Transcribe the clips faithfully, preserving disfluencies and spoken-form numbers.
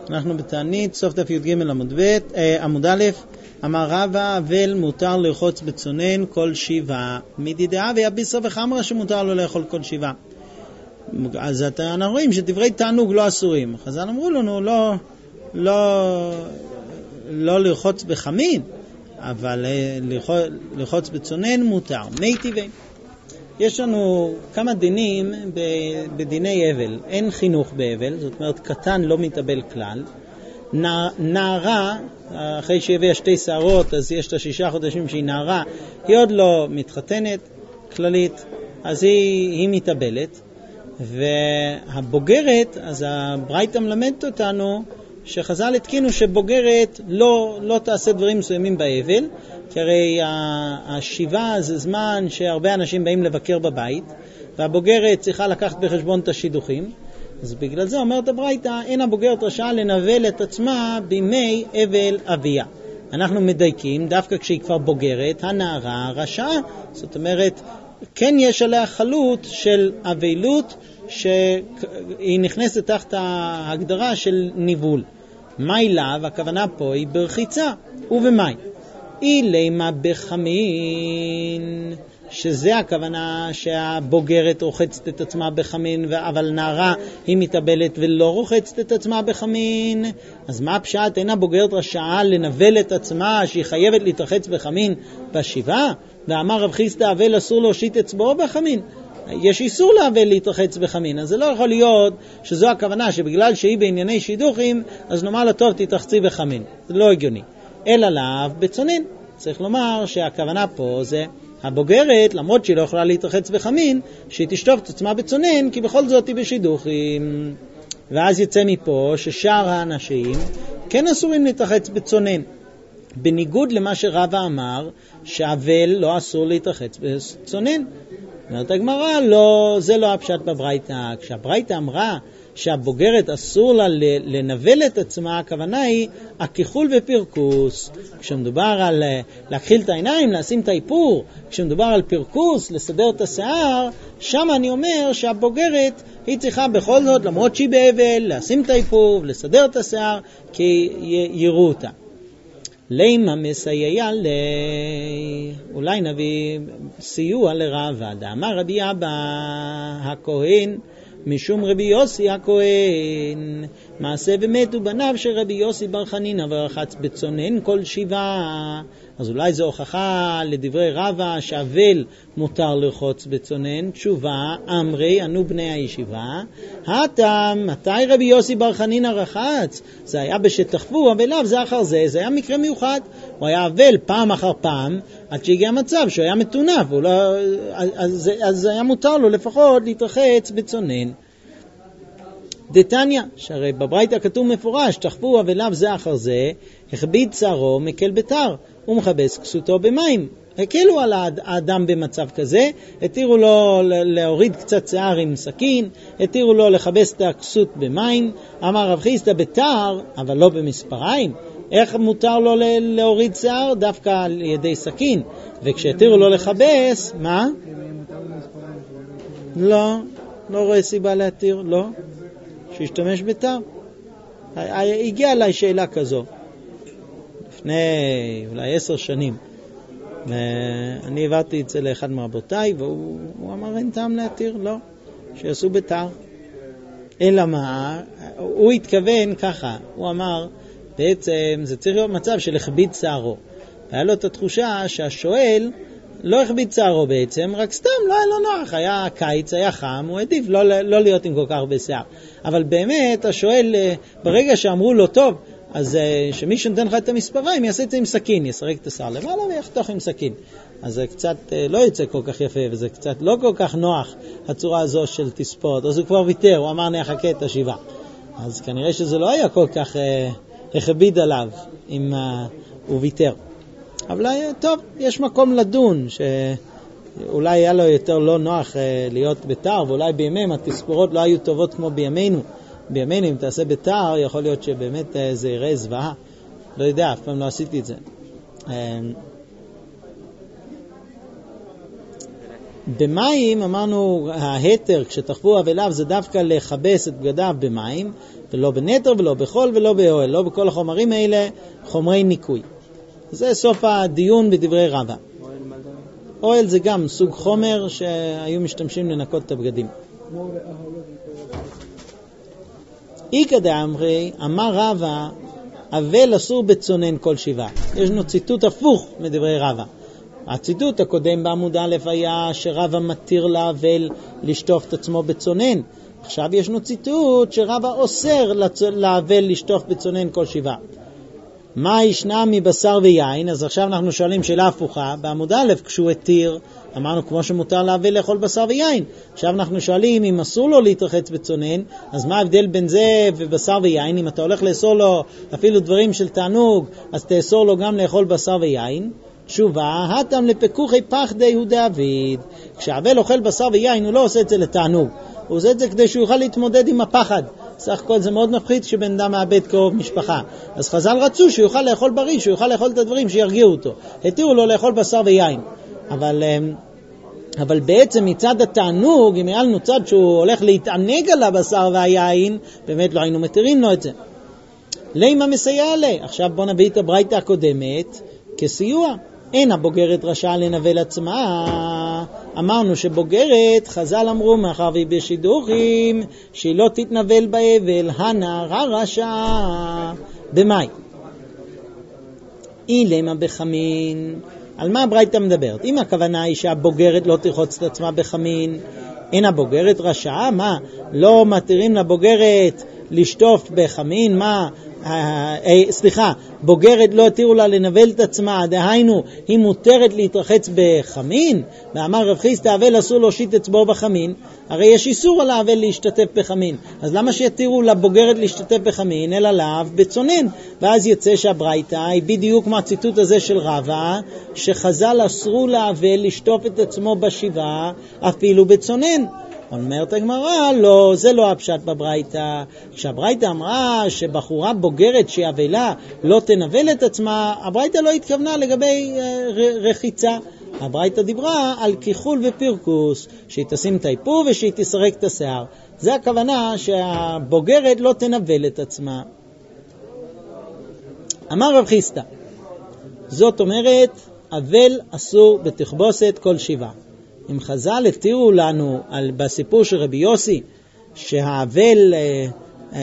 אנחנו בתענית, סוף דף י"ג עמוד ב', עמוד א', אמר רבא, אבל מותר לרחוץ בצונן כל שבעה. מדידעה ויביסו וחמרה שמותר לו לאכול כל שבעה. אז אנחנו רואים שדברי תענוג לא אסורים. חז"ל אמרו לנו לא, לא, לא לרחוץ בחמין, אבל לרחוץ בצונן מותר. מי טבעי. יש לנו כמה דינים בדיני אבל. אין חינוך באבל, זאת אומרת קטן לא מתאבל כלל. נערה, אחרי שהביאה שתי שערות, אז יש לה שישה חודשים שהיא נערה, היא עוד לא מתחתנת כללית, אז היא, היא מתאבלת. והבוגרת, אז הברייתא מלמדת אותנו שחז"ל התקינו שבוגרת לא, לא תעשה דברים מסוימים באבל, כי הרי השבעה זה זמן שהרבה אנשים באים לבקר בבית, והבוגרת צריכה לקחת בחשבון את השידוכים, אז בגלל זה אומרת הברייתא, אין הבוגרת רשעה לנבל את עצמה בימי אבל אביה. אנחנו מדייקים, דווקא כשהיא כבר בוגרת, הנערה רשעה, זאת אומרת, כן יש עליה חלות של אבלות, שהיא נכנסת תחת ההגדרה של ניבול. מי לאו, הכוונה פה היא ברחיצה, ובמי. היא לימה בחמין, שזה הכוונה שהבוגרת רוחצת את עצמה בחמין, אבל נערה היא מתאבלת ולא רוחצת את עצמה בחמין. אז מה הפשט? אין הבוגרת רשעה לנבל את עצמה שהיא חייבת להתרחץ בחמין בשבעה? ואמר רב חיסדא, אבל אסור להושיט אצבעו בחמין. יש איסור לאבל להתרחץ בחמין, אז זה לא יכול להיות שזו הכוונה שבגלל שהיא בענייני שידוכים, אז נאמר לה טוב תתרחצי בחמין. זה לא הגיוני. אלא לאו בצונן. צריך לומר שהכוונה פה זה הבוגרת, למרות שהיא לא יכולה להתרחץ בחמין, שהיא תשטוף את עצמה בצונן, כי בכל זאת היא בשידוכים. ואז יצא מפה ששאר האנשים כן אסורים להתרחץ בצונן. בניגוד למה שרבא אמר, שהאבל לא אסור להתרחץ בצונן. אומרת הגמרא, לא, זה לא הפשט בברייתא. כשהברייתא אמרה שהבוגרת אסור לה לנבל את עצמה, הכוונה היא הכיחול ופרקוס. כשמדובר על להכחיל את העיניים, לשים את האיפור, כשמדובר על פרקוס, לסדר את השיער, שם אני אומר שהבוגרת היא צריכה בכל זאת, למרות שהיא באבל, לשים את האיפור ולסדר את השיער, כי יראו אותה. לימה מסייע ל... אולי נביא סיוע לרבא. דאמר רבי אבא הכהן, משום רבי יוסי הכהן, מעשה ומתו בניו של רבי יוסי בר חנינא ורחץ בצונן כל שבעה. אז אולי זו הוכחה לדברי רבא שאבל מותר לרחוץ בצונן. תשובה, אמרי, ענו בני הישיבה, הטעם, מתי רבי יוסי בר חנינא רחץ? זה היה בשתחפו, אבליו זה אחר זה, זה היה מקרה מיוחד. הוא היה אבל פעם אחר פעם, עד שהגיע מצב שהוא היה מתונף, לא, אז, אז היה מותר לו לפחות להתרחץ בצונן. דתניא, שהרי בברייתא כתוב מפורש, תחפו אבליו זה אחר זה, הכביד צערו מקל בתר, ומכבס כסותו במים. הקלו על האדם במצב כזה, התירו לו להוריד קצת שיער עם סכין, התירו לו לכבס את הכסות במים. אמר רב חיסדא בתר, אבל לא במספריים. איך מותר לו להוריד שיער? דווקא על ידי סכין. וכשהתירו לו לכבס, מה? לא, לא רואה סיבה להתיר, לא. שישתמש בתר. הגיעה אליי שאלה כזו. לפני אולי עשר שנים. ואני העברתי את זה לאחד מרבותיי, והוא אמר אין טעם להתיר, לא. שיעשו בתר. אלא מה? הוא התכוון ככה. הוא אמר, בעצם זה צריך להיות מצב של הכביד שערו. והיה לו את התחושה שהשואל לא הכביד שערו בעצם, רק סתם לא היה לו נוח. היה קיץ, היה חם, הוא עדיף לא, לא להיות עם כל כך הרבה שיער. אבל באמת השואל, ברגע שאמרו לו טוב, אז שמי שנתן לך את המספריים יעשה את זה עם סכין, יסרק את השיער למעלה ויחתוך עם סכין. אז זה קצת לא יצא כל כך יפה, וזה קצת לא כל כך נוח הצורה הזו של תספורת. אז הוא כבר ויתר, הוא אמר נחכה את השבעה. אז כנראה שזה לא היה כל כך אה, הכביד עליו אם אה, הוא ויתר. אבל טוב, יש מקום לדון שאולי היה לו יותר לא נוח אה, להיות בתר, ואולי בימיהם התספורות לא היו טובות כמו בימינו. בימינו אם תעשה בתר יכול להיות שבאמת אה, זה יראה זוועה. לא יודע, אף פעם לא עשיתי את זה. אה, במים אמרנו ההתר כשתחפו אבליו זה דווקא לחבס את בגדיו במים, ולא בנטר ולא בחול ולא באוהל, לא בכל החומרים האלה חומרי ניקוי. זה סוף הדיון בדברי רבא. אוהל זה גם סוג חומר שהיו משתמשים לנקות את הבגדים. איקא דאמרי, אמר רבא, אבל אסור בצונן כל שבעה. יש לנו ציטוט הפוך מדברי רבא. הציטוט הקודם בעמוד א' היה שרבא מתיר לאבל לשטוף את עצמו בצונן. עכשיו יש לנו ציטוט שרבא אוסר לאבל לשטוף בצונן כל שבעה. מה ישנה מבשר ויין? אז עכשיו אנחנו שואלים שאלה הפוכה. בעמוד א' כשהוא התיר, אמרנו כמו שמותר לאבל לאכול בשר ויין. עכשיו אנחנו שואלים אם אסור לו להתרחץ בצונן, אז מה ההבדל בין זה ובשר ויין? אם אתה הולך לאסור לו אפילו דברים של תענוג, אז תאסור לו גם לאכול בשר ויין. תשובה, התם לפקוחי פחדי הוא דאביד. כשהאבל אוכל בשר ויין הוא לא עושה את זה לתענוג, הוא עושה את זה כדי שהוא יוכל להתמודד עם הפחד. סך הכל זה מאוד מפחיד כשבן אדם מאבד קרוב משפחה. אז חז"ל רצו שהוא יוכל לאכול בריא, שהוא יוכל לאכול את הדברים שירגיעו אותו. התירו לו לאכול בשר ויין. אבל, אבל בעצם מצד התענוג, אם היה לנו צד שהוא הולך להתענג על הבשר והיין, באמת לא היינו מתירים לו את זה. לימה מסייע לי. עכשיו בוא נביא את הברייתא הקודמת כסיוע. אין הבוגרת רשע לנבל עצמה. אמרנו שבוגרת, חז"ל אמרו מאחר והיא בשידוכים, שהיא לא תתנבל באבל, הנערה רשע במאי. אילמה בחמין. על מה הברייתא מדברת? אם הכוונה היא שהבוגרת לא תרחוץ את עצמה בחמין, אין הבוגרת רשעה? מה? לא מתירים לבוגרת לשטוף בחמין? מה? אה, אה, סליחה, בוגרת לא התירו לה לנבל את עצמה, דהיינו היא מותרת להתרחץ בחמין? ואמר רב חיסדא אבל אסור להושיט אצבעו בחמין, הרי יש איסור על האבל להשתתף בחמין, אז למה שיתירו לבוגרת להשתתף בחמין אלא לאו בצונן? ואז יצא שהברייתא היא בדיוק מהציטוט הזה של רבא, שחז"ל אסרו לאבל לשטוף את עצמו בשבעה אפילו בצונן. אומרת הגמרא, לא, זה לא הפשט בברייתא. כשהברייתא אמרה שבחורה בוגרת שהיא אבלה לא תנבל את עצמה, הברייתא לא התכוונה לגבי uh, רחיצה. הברייתא דיברה על כיחול ופרקוס, שהיא תשים את האיפור ושהיא תסרק את השיער. זה הכוונה שהבוגרת לא תנבל את עצמה. אמר רב חיסדא, זאת אומרת, אבל אסור בתחבושת כל שבעה. אם חז"ל התירו לנו על, בסיפור של רבי יוסי שהאבל אה, אה,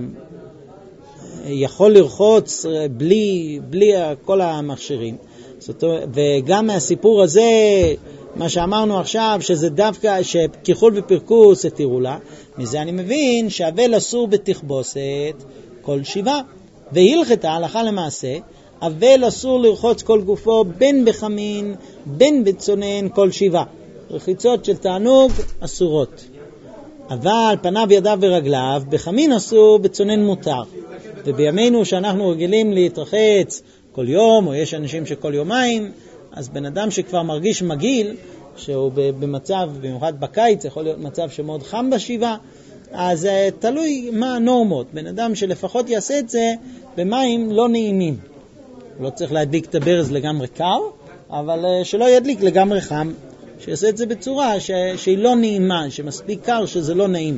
יכול לרחוץ בלי, בלי כל המכשירים, זאת, וגם מהסיפור הזה מה שאמרנו עכשיו שזה דווקא שכיחול ופרקוס התירו לה, מזה אני מבין שהאבל אסור בתחבושת כל שבעה. והלכתה הלכה למעשה אבל אסור לרחוץ כל גופו בין בחמין בין בצונן כל שבעה. רחיצות של תענוג אסורות, אבל פניו ידיו ורגליו בחמין אסור, בצונן מותר. ובימינו שאנחנו רגילים להתרחץ כל יום, או יש אנשים שכל יומיים, אז בן אדם שכבר מרגיש מגיל, שהוא במצב, במיוחד בקיץ, יכול להיות מצב שמאוד חם בשבעה, אז תלוי מה הנורמות. בן אדם שלפחות יעשה את זה במים לא נעימים, לא צריך להדליק את הברז לגמרי קר, אבל שלא ידליק לגמרי חם, שיעשה את זה בצורה ש... שהיא לא נעימה, שמספיק קר שזה לא נעים.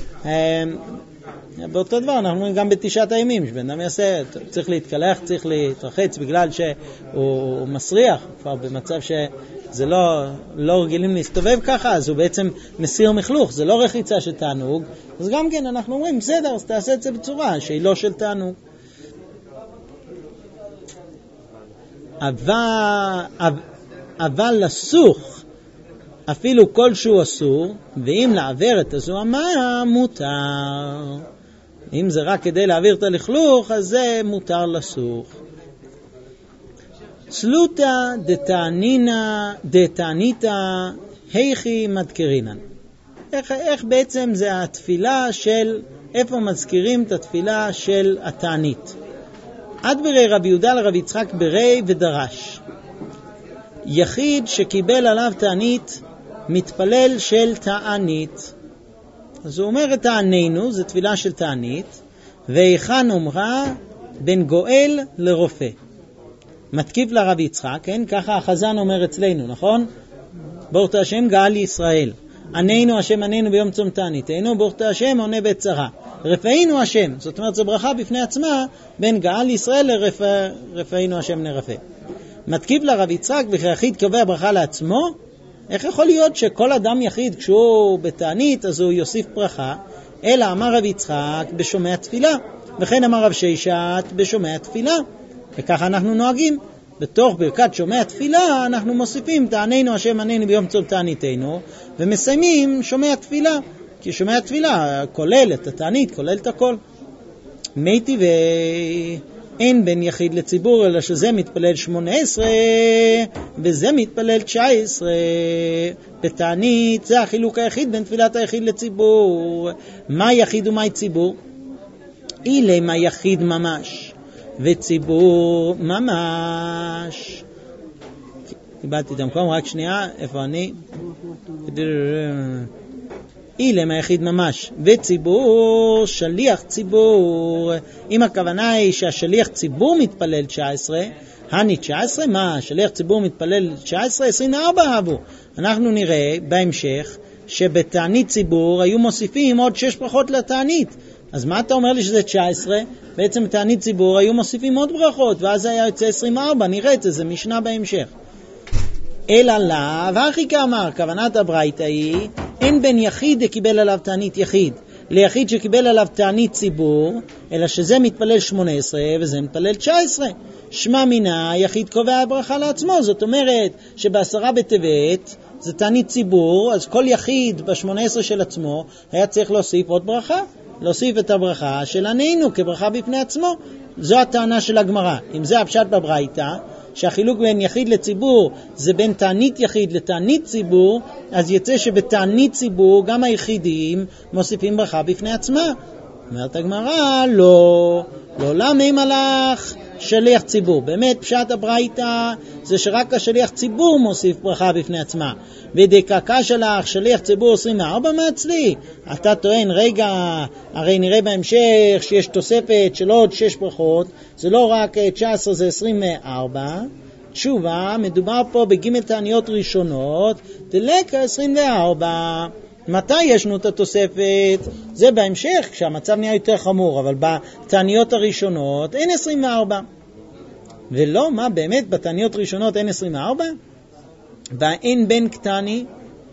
באותו דבר אנחנו רואים גם בתשעת הימים, שבן אדם יעשה, צריך להתקלח, צריך להתרחץ בגלל שהוא מסריח, כבר במצב שזה לא, לא רגילים להסתובב ככה, אז הוא בעצם מסיר מחלוך, זה לא רחיצה של תענוג, אז גם כן אנחנו אומרים, בסדר, אז תעשה את זה בצורה שהיא לא של תענוג. אבל, אבל לסוך, אפילו כלשהו אסור, ואם לעבר את הזוהמה מותר. אם זה רק כדי להעביר את הלכלוך, אז זה מותר לסוך. צלוטה דתענינה דתעניתה היכי מדקרינן. איך, איך בעצם זה התפילה של, איפה מזכירים את התפילה של התענית? עד ברי רבי יהודה לרבי יצחק ברי ודרש. יחיד שקיבל עליו תענית מתפלל של תענית. אז הוא אומר את תענינו, זה תפילה של תענית, ואיכן אומרה בין גואל לרופא. מתקיף לרב יצחק, כן? ככה החזן אומר אצלנו, נכון? ברוך אתה השם גאל ישראל. עננו השם עננו ביום צום תעניתנו, ברוך אתה השם עונה בצרה. רפאינו השם, זאת אומרת זו ברכה בפני עצמה בין גאל ישראל לרפאינו השם נרפא. מתקיף לרב יצחק וכיחיד קובע ברכה לעצמו. איך יכול להיות שכל אדם יחיד כשהוא בתענית אז הוא יוסיף ברכה? אלא אמר רב יצחק בשומע תפילה, וכן אמר רב ששת בשומע תפילה, וככה אנחנו נוהגים. בתוך ברכת שומע תפילה אנחנו מוסיפים תעננו השם עננו ביום צום תעניתנו, ומסיימים שומע תפילה, כי שומע תפילה כולל את התענית, כולל את הכל. מייתי ואין בין יחיד לציבור, אלא שזה מתפלל שמונה עשרה וזה מתפלל תשע עשרה. בתענית זה החילוק היחיד בין תפילת היחיד לציבור. מה יחיד ומה ציבור? אילה מה יחיד ממש וציבור ממש. קיבלתי את המקום, רק שנייה, איפה אני? אילם היחיד ממש, וציבור, שליח ציבור. אם הכוונה היא שהשליח ציבור מתפלל תשע עשרה, הני תשע עשרה, מה? שליח ציבור מתפלל תשע עשרה, עשרים וארבע אבו. אנחנו נראה בהמשך שבתענית ציבור היו מוסיפים עוד שש ברכות לתענית. אז מה אתה אומר לי שזה תשע עשרה? בעצם בתענית ציבור היו מוסיפים עוד ברכות, ואז היה יוצא עשרים וארבע, נראה את זה, זה משנה בהמשך. אלא לה, ואחי כאמר, כוונת הברייתא היא, אין בין יחיד שקיבל עליו תענית יחיד ליחיד שקיבל עליו תענית ציבור, אלא שזה מתפלל שמונה עשרה וזה מתפלל תשע עשרה. שמע מינה, יחיד קובע ברכה לעצמו. זאת אומרת שבעשרה בטבת זה תענית ציבור, אז כל יחיד בשמונה עשרה של עצמו היה צריך להוסיף עוד ברכה, להוסיף את הברכה של עננו כברכה בפני עצמו. זו הטענה של הגמרא. אם זה הפשט בברייתא, שהחילוק בין יחיד לציבור זה בין תענית יחיד לתענית ציבור, אז יצא שבתענית ציבור גם היחידים מוסיפים ברכה בפני עצמה. אומרת הגמרא, לא, לא למה מלאך שליח ציבור. באמת פשט הברייתא זה שרק השליח ציבור מוסיף ברכה בפני עצמה. ודקקה שלך שליח ציבור עשרים וארבע מעצלי. אתה טוען, רגע, הרי נראה בהמשך שיש תוספת של עוד שש ברכות, זה לא רק תשע עשרה, זה עשרים וארבע. תשובה, מדובר פה בג' תעניות ראשונות, דלקה עשרים וארבע. מתי ישנו את התוספת? זה בהמשך, כשהמצב נהיה יותר חמור, אבל בתעניות הראשונות אין עשרים וארבע. ולא, מה באמת בתעניות ראשונות אין עשרים וארבע? ואין בין קטני,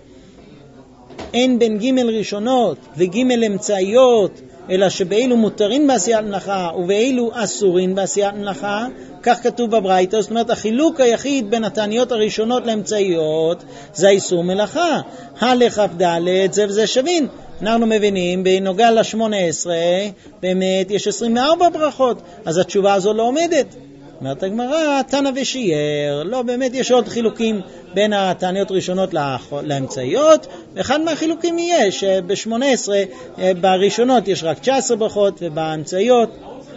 אין בין ג' ראשונות וג' אמצעיות, אלא שבאילו מותרים בעשיית מלאכה ובאילו אסורים בעשיית מלאכה, כך כתוב בברייתא. זאת אומרת, החילוק היחיד בין התעניות הראשונות לאמצעיות זה האיסור מלאכה. הלך ד' זה וזה שווין. אנחנו מבינים, בנוגע ל-שמונה עשרה, באמת יש עשרים וארבע ברכות, אז התשובה הזו לא עומדת. אומרת הגמרא, תנא ושיער, לא, באמת יש עוד חילוקים בין התעניות הראשונות לאמצעיות, ואחד מהחילוקים יהיה שב-שמונה עשרה בראשונות יש רק תשע עשרה ברכות, ובאמצעיות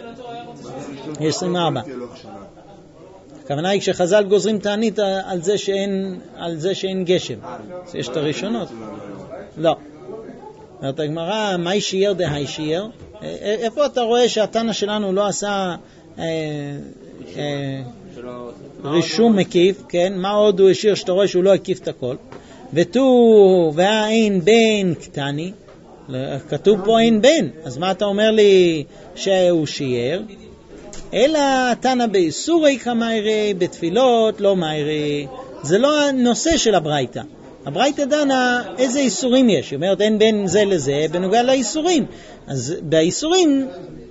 יש עשרים וארבע. הכוונה היא כשחז"ל גוזרים תענית על זה שאין, על זה שאין גשם, יש את הראשונות. לא. אומרת הגמרא, מה שיער דהי שיער? איפה אתה רואה שהתנא שלנו לא עשה אה, אה, רישום מקיף, כן? מה עוד הוא השאיר שאתה רואה שהוא לא הקיף את הכל? ותו והאין בין קטני, כתוב פה אין בין, אז מה אתה אומר לי שהוא שיער? אלא תנא באיסורי כמיירי, בתפילות לא מיירי. זה לא הנושא של הברייתא. הברייתא דנה איזה איסורים יש. היא אומרת אין בין זה לזה בנוגע לאיסורים. אז באיסורים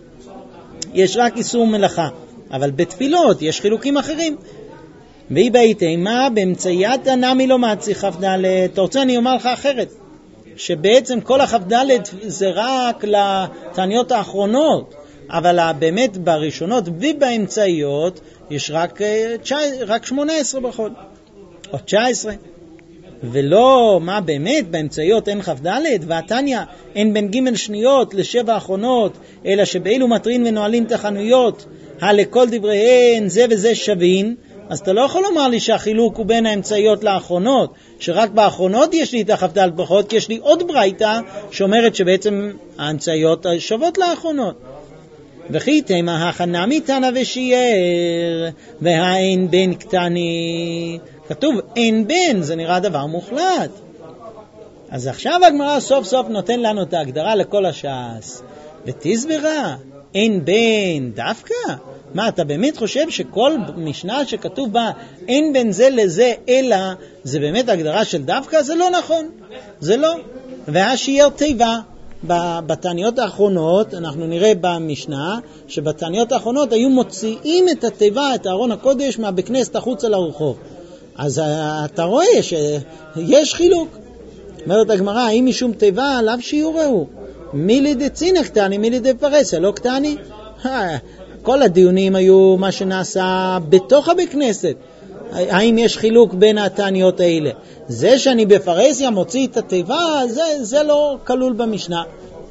יש רק איסור מלאכה, אבל בתפילות יש חילוקים אחרים. והיא באיתי מה באמצעיית נמי לא מצי חפדל. אתה רוצה אני אומר לך אחרת, שבעצם כל החפדל זה רק לתעניות האחרונות, אבל באמת בראשונות ובאמצעיות יש רק, רק שמונה עשרה ברכות או תשע עשרה. ולא, מה באמת באמצעיות אין חפדלת, והתניא אין בין ג' שניות לשבע האחרונות, אלא שבאילו מטרין ונועלים תחנויות הלכל דבריהן זה וזה שווין. אז אתה לא יכול לומר לי שהחילוק הוא בין האמצעיות לאחרונות, שרק באחרונות יש לי את החפדלת ברכות, כי יש לי עוד ברייתא שאומרת שבעצם האמצעיות שוות לאחרונות. וכי תימה הכנמי תנא ושיער והאין בין קטני, כתוב אין בן, זה נראה דבר מוחלט. אז עכשיו הגמרא סוף סוף נותן לנו את ההגדרה לכל הש"ס. ותסברה, אין בן דווקא? מה, אתה באמת חושב שכל משנה שכתוב בה אין בין זה לזה אלא זה באמת הגדרה של דווקא? זה לא נכון, זה לא. והשיער תיבה, בתעניות האחרונות, אנחנו נראה במשנה, שבתעניות האחרונות היו מוציאים את התיבה, את ארון הקודש, מהבכנסת החוצה לרחוב. אז אתה רואה שיש חילוק. אומרת הגמרא, האם משום תיבה עליו שיעורהו? מי לידי צינא קטני, מי לידי פרסיה, לא קטני? כל הדיונים היו מה שנעשה בתוך הבכנסת. האם יש חילוק בין התעניות האלה? זה שאני בפרסיה מוציא את התיבה, זה, זה לא כלול במשנה.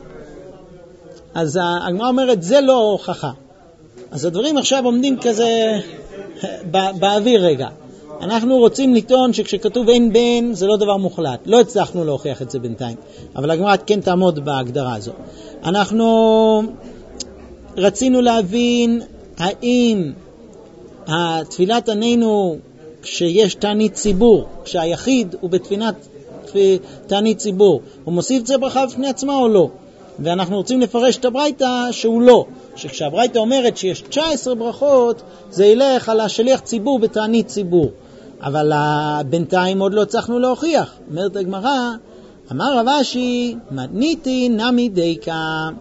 אז הגמרא אומרת, זה לא הוכחה. אז הדברים עכשיו עומדים כזה בא, באוויר רגע. אנחנו רוצים לטעון שכשכתוב אין בן זה לא דבר מוחלט. לא הצלחנו להוכיח את זה בינתיים. אבל הגמרא כן תעמוד בהגדרה הזו. אנחנו רצינו להבין האם התפילת עננו כשיש תענית ציבור, כשהיחיד הוא בתפילת תענית ציבור, הוא מוסיף את זה ברכה בפני עצמה או לא? ואנחנו רוצים לפרש את הברייתא שהוא לא. שכשהברייתא אומרת שיש תשע עשרה ברכות, זה ילך על השליח ציבור בתענית ציבור. אבל בינתיים עוד לא הצלחנו להוכיח. אומרת הגמרא, אמר רב אשי, מתניתי נמי דייקה.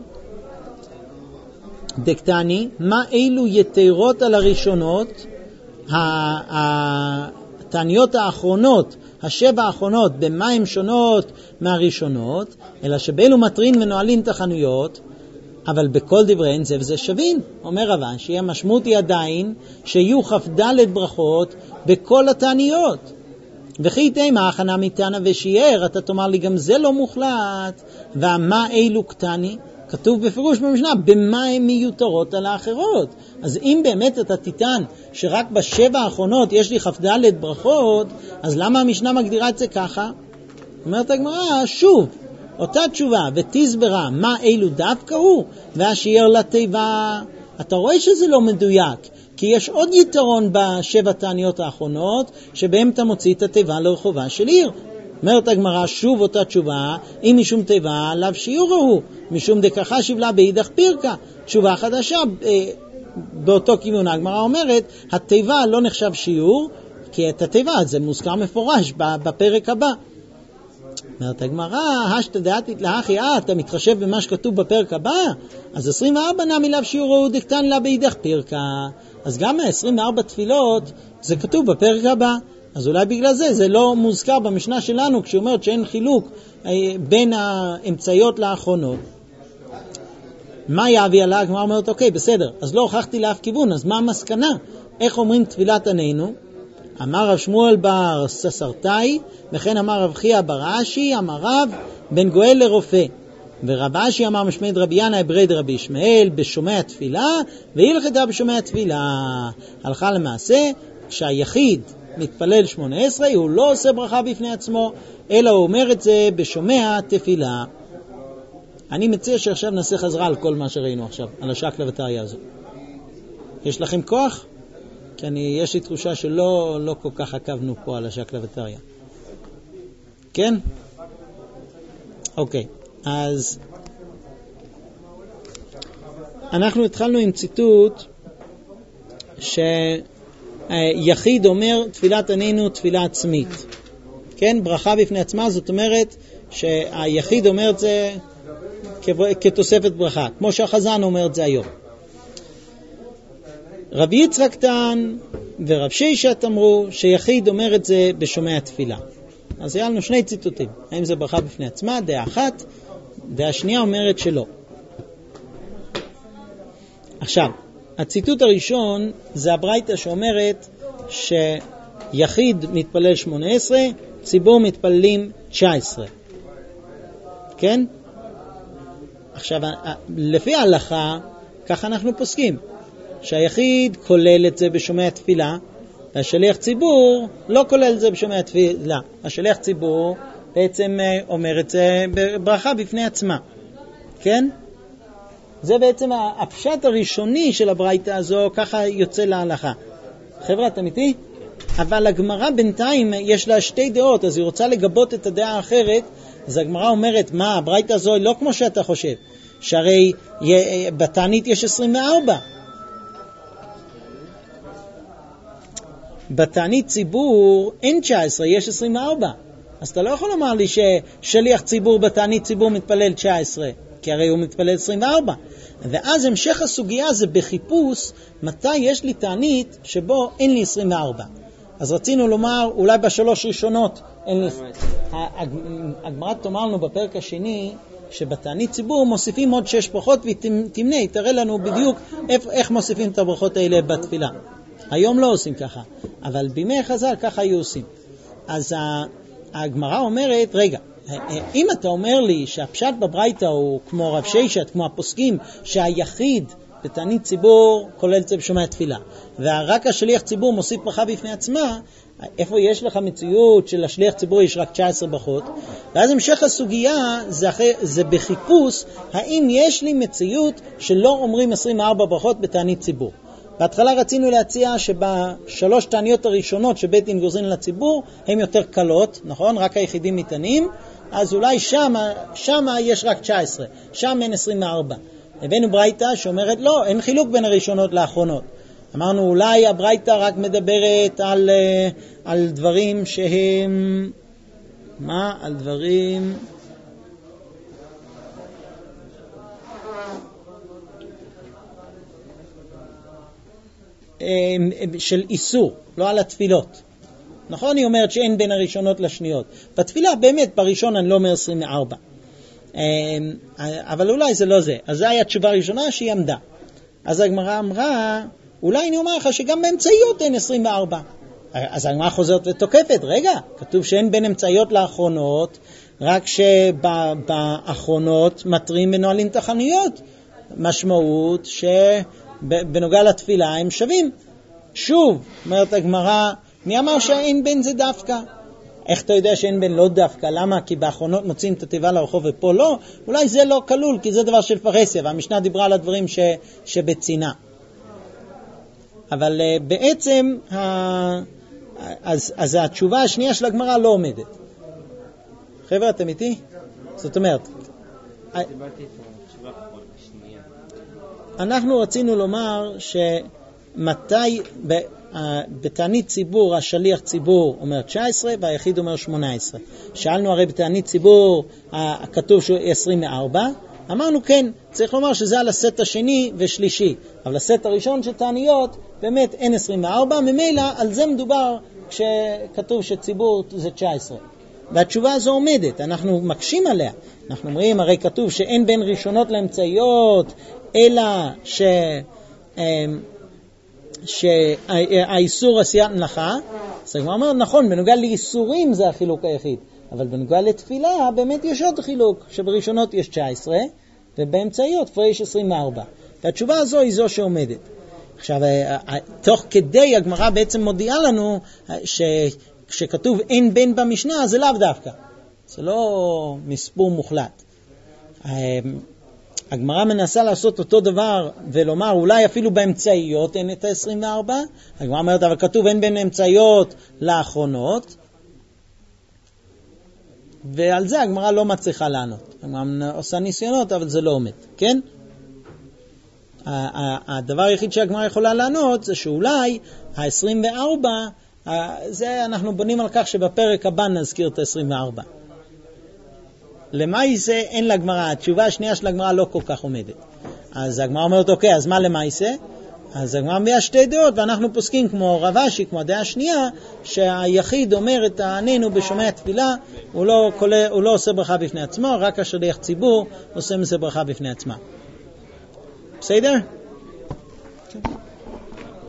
דקטני, מה אילו יתרות על הראשונות, התעניות האחרונות, השבע האחרונות, במה הן שונות מהראשונות, אלא שבאלו מטרין ונועלים את החנויות, אבל בכל דבריהן זה וזה שווין. אומר רב אשי, המשמעות היא עדיין שיהיו כ"ד ברכות בכל התעניות. וכי תימה הכנה מתנא ושיער, אתה תאמר לי גם זה לא מוחלט, ומה אילו קטני? כתוב בפירוש במשנה, במה הן מיותרות על האחרות. אז אם באמת אתה תיתן שרק בשבע האחרונות יש לי כ"ד ברכות, אז למה המשנה מגדירה את זה ככה? אומרת הגמרא, שוב, אותה תשובה, ותסברה, מה אילו דווקא הוא? והשיער לתיבה, אתה רואה שזה לא מדויק, כי יש עוד יתרון בשבע תעניות האחרונות, שבהם אתה מוציא את התיבה לרחובה של עיר. אומרת הגמרא, שוב אותה תשובה, אם משום תיבה, לאו שיעורהו, משום דקחה שבלה באידך פירקה. תשובה חדשה, באותו כיוון הגמרא אומרת, התיבה לא נחשב שיעור, כי את התיבה זה מוזכר מפורש בפרק הבא. אומרת הגמרא, השתא דעתית להכי, אה, אתה מתחשב במה שכתוב בפרק הבא? אז עשרים וארבע נמי לאו שיעורהו דקטן לה באידך פירקה. אז גם ה-עשרים וארבע תפילות זה כתוב בפרק הבא. אז אולי בגלל זה, זה לא מוזכר במשנה שלנו, כשאומרת שאין חילוק בין האמצעיות לאחרונות. מה יביא עלה? הגמרא אומרת, אוקיי, בסדר, אז לא הוכחתי לאף כיוון, אז מה המסקנה? איך אומרים תפילת עננו? אמר רב שמואל בר ססרתאי, וכן אמר רב חייא בר אשי, אמר רב בן גואל לרופא. ורב אשי אמר משמעית רבי ינאי ברד רבי ישמעאל בשומע תפילה, והלכתה בשומע תפילה. הלכה למעשה, כשהיחיד מתפלל שמונה עשרה, הוא לא עושה ברכה בפני עצמו, אלא הוא אומר את זה בשומע תפילה. אני מציע שעכשיו נעשה חזרה על כל מה שראינו עכשיו, על השקלא וטריא הזו. יש לכם כוח? כי אני, יש לי תחושה שלא לא כל כך עקבנו פה על השקלא וטריא. כן? אוקיי, אז אנחנו התחלנו עם ציטוט שיחיד אומר תפילת עננו תפילה עצמית. כן? ברכה בפני עצמה, זאת אומרת שהיחיד אומר את זה כתוספת ברכה, כמו שהחזן אומר את זה היום. רבי יצחק טען ורב ששת אמרו שיחיד אומר את זה בשומע תפילה. אז היה לנו שני ציטוטים, האם זה ברכה בפני עצמה, דעה אחת, דעה שנייה אומרת שלא. עכשיו, הציטוט הראשון זה הברייתא שאומרת שיחיד מתפלל שמונה עשרה, ציבור מתפללים תשע עשרה. כן? עכשיו, לפי ההלכה, ככה אנחנו פוסקים, שהיחיד כולל את זה בשומע תפילה, והשליח ציבור לא כולל את זה בשומע תפילה. השליח ציבור בעצם אומר את זה בברכה בפני עצמה. כן? זה בעצם הפשט הראשוני של הברייתא הזו, ככה יוצא להלכה. חבר'ה, אתם איתי? אבל הגמרא בינתיים יש לה שתי דעות, אז היא רוצה לגבות את הדעה האחרת, אז הגמרא אומרת, מה, הברייתא הזו היא לא כמו שאתה חושב, שהרי בתענית יש עשרים וארבע. בתענית ציבור אין תשע עשרה, יש עשרים וארבע. אז אתה לא יכול לומר לי ששליח ציבור בתענית ציבור מתפלל תשע עשרה, כי הרי הוא מתפלל עשרים וארבע. ואז המשך הסוגיה זה בחיפוש, מתי יש לי תענית שבו אין לי עשרים וארבע. אז רצינו לומר, אולי בשלוש ראשונות אין לי... הגמרא תאמר לנו בפרק השני, שבתענית ציבור מוסיפים עוד שש ברכות, ותמנה, תראה לנו בדיוק איך מוסיפים את הברכות האלה בתפילה. היום לא עושים ככה, אבל בימי חז"ל ככה היו עושים. אז הגמרא אומרת, רגע, אם אתה אומר לי שהפשט בברייתא הוא כמו רב ששת, כמו הפוסקים, שהיחיד בתענית ציבור כולל צב שומע תפילה, ורק השליח ציבור מוסיף ברכה בפני עצמה, איפה יש לך מציאות של השליח ציבור יש רק תשע עשרה ברכות? ואז המשך הסוגיה זה, אחרי, זה בחיפוש, האם יש לי מציאות שלא אומרים עשרים וארבע ברכות בתענית ציבור. בהתחלה רצינו להציע שבשלוש תעניות הראשונות שבית דין גוזרין לציבור הן יותר קלות, נכון? רק היחידים מתענים, אז אולי שם, שם יש רק תשע עשרה, שם אין עשרים וארבע. הבאנו ברייתא שאומרת לא, אין חילוק בין הראשונות לאחרונות. אמרנו אולי הברייתא רק מדברת על, על דברים שהם, מה? על דברים... של איסור, לא על התפילות. נכון, היא אומרת שאין בין הראשונות לשניות. בתפילה באמת בראשון אני לא אומר עשרים וארבע. אבל אולי זה לא זה. אז זו הייתה התשובה הראשונה שהיא עמדה. אז הגמרא אמרה, אולי אני אומר לך שגם באמצעיות אין עשרים וארבע. אז הגמרא חוזרת ותוקפת, רגע, כתוב שאין בין אמצעיות לאחרונות, רק שבאחרונות מטרים ונועלים תחנויות. משמעות ש... בנוגע לתפילה הם שווים. שוב, אומרת הגמרא, מי אמר שאין בין זה דווקא? איך אתה יודע שאין בין לא דווקא? למה? כי באחרונות מוצאים את התיבה לרחוב ופה לא? אולי זה לא כלול, כי זה דבר של פרהסיה, והמשנה דיברה על הדברים ש... שבצינה. אבל uh, בעצם, ה... אז, אז התשובה השנייה של הגמרא לא עומדת. חבר'ה, אתם איתי? זאת אומרת, אנחנו רצינו לומר שמתי בתענית ציבור השליח ציבור אומר תשע עשרה והיחיד אומר שמונה עשרה. שאלנו הרי בתענית ציבור כתוב שהוא עשרים וארבע, אמרנו כן, צריך לומר שזה על הסט השני ושלישי, אבל הסט הראשון של תעניות באמת אין עשרים וארבע, ממילא על זה מדובר כשכתוב שציבור זה תשע עשרה. והתשובה הזו עומדת, אנחנו מקשים עליה. אנחנו אומרים, הרי כתוב שאין בין ראשונות לאמצעיות, אלא ש... שהאיסור עשיית מלאכה. אז הגמרא אומרת, נכון, בנוגע לאיסורים זה החילוק היחיד, אבל בנוגע לתפילה באמת יש עוד חילוק, שבראשונות יש תשע עשרה, ובאמצעיות כבר יש עשרים וארבע. והתשובה הזו היא זו שעומדת. עכשיו, תוך כדי הגמרא בעצם מודיעה לנו ש... כשכתוב אין בין במשנה, זה לאו דווקא. זה לא מספור מוחלט. הגמרא מנסה לעשות אותו דבר ולומר, אולי אפילו באמצעיות אין את ה-עשרים וארבע. הגמרא אומרת, אבל כתוב אין בין אמצעיות לאחרונות. ועל זה הגמרא לא מצליחה לענות. הגמרא עושה ניסיונות, אבל זה לא עומד. כן? הדבר היחיד שהגמרא יכולה לענות זה שאולי ה-עשרים וארבע, זה אנחנו בונים על כך שבפרק הבא נזכיר את ה-עשרים וארבע. למעשה אין לגמרא, התשובה השנייה של הגמרא לא כל כך עומדת. אז הגמרא אומרת, אוקיי, אז מה למעשה? אז הגמרא מביאה שתי דעות, ואנחנו פוסקים כמו רב אשי, כמו הדעה השנייה, שהיחיד אומר את העננו בשומע תפילה, הוא לא, כולל, הוא לא עושה ברכה בפני עצמו, רק השליח ציבור עושה מזה ברכה בפני עצמה. בסדר? כן.